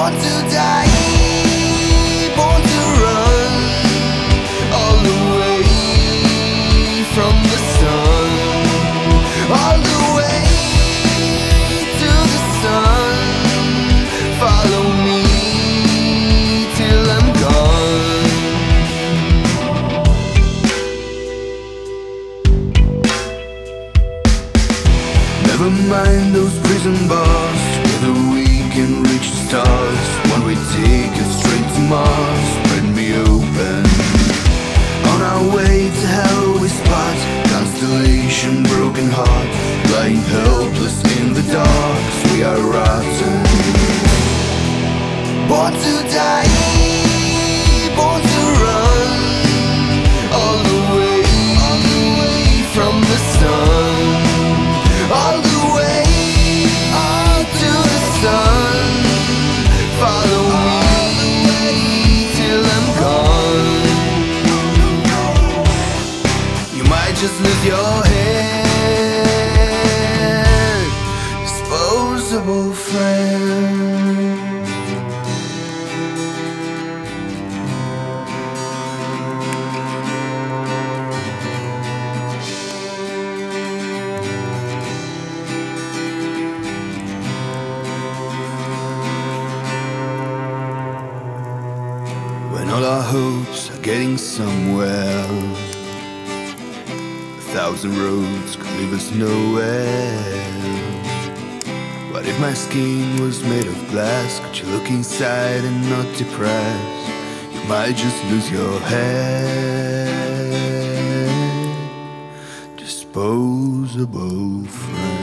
Born to die, born to run all the way from the sun, all the way to the sun. Follow me till I'm gone. Never mind those prison bars, together we can reach the stars. One way ticket straight to Mars, spread me open. On our way to hell we spot constellation, broken heart, lying helpless in the dark. 'Cause we are rotten. Born to die, born to run all the way from the sun, all the way to the sun. Follow me till I'm gone. You might just lose your head, disposable friend. When all our hopes are getting somewhere, 1,000 roads could leave us nowhere. What if my skin was made of glass? Could you look inside and not depressed? You might just lose your head, disposable friend.